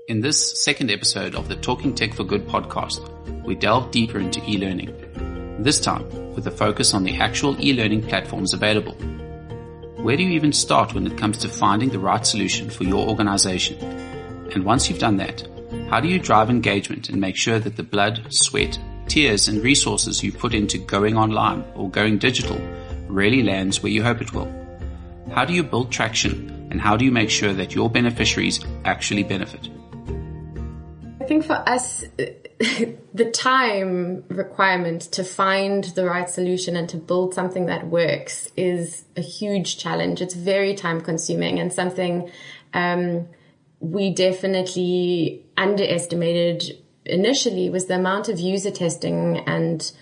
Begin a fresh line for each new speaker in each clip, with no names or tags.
In this second episode of the Talking Tech for Good podcast, we delve deeper into e-learning, this time with a focus on the actual e-learning platforms available. Where do you even start when it comes to finding the right solution for your organization? And once you've done that, how do you drive engagement and make sure that the blood, sweat, tears and resources you put into going online or going digital really lands where you hope it will? How do you build traction, and how do you make sure that your beneficiaries actually benefit?
I think for us, the time requirement to find the right solution and to build something that works is a huge challenge. It's very time consuming, and something we definitely underestimated initially was the amount of user testing and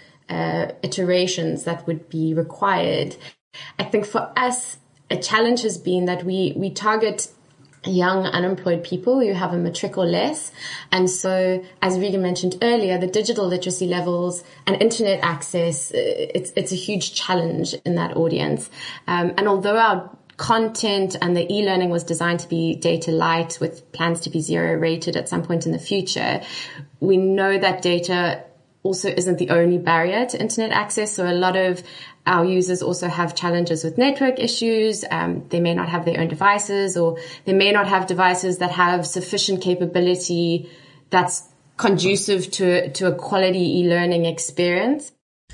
iterations that would be required. I think for us, a challenge has been that we target young unemployed people who have a matric or less. And so, as Regan mentioned earlier, the digital literacy levels and internet access, it's a huge challenge in that audience. And although our content and the e-learning was designed to be data light with plans to be zero rated at some point in the future, we know that data also isn't the only barrier to internet access. So a lot of our users also have challenges with network issues. They may not have their own devices, or they may not have devices that have sufficient capability that's conducive to a quality e-learning experience.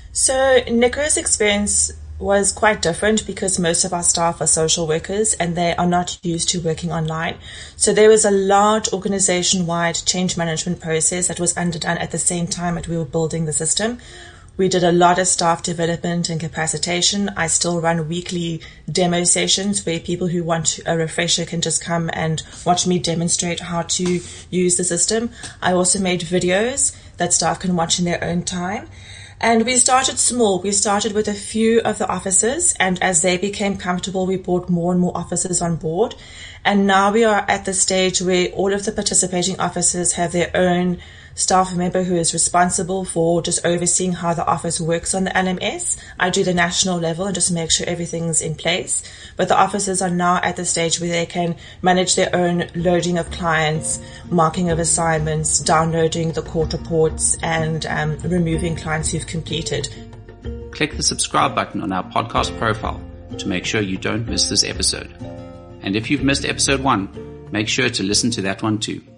So Nico's experience was quite different because most of our staff are social workers and they are not used to working online. So there was a large organization-wide change management process that was underdone at the same time that we were building the system. We did a lot of staff development and capacitation. I still run weekly demo sessions where people who want a refresher can just come and watch me demonstrate how to use the system. I also made videos that staff can watch in their own time. And we started small. We started with a few of the offices, and as they became comfortable, we brought more and more offices on board. And now we are at the stage where all of the participating offices have their own staff member who is responsible for just overseeing how the office works on the LMS. I do the national level and just make sure everything's in place. But the offices are now at the stage where they can manage their own loading of clients, marking of assignments, downloading the court reports, and removing clients who've completed.
Click the subscribe button on our podcast profile to make sure you don't miss this episode. And if you've missed episode 1, make sure to listen to that one too.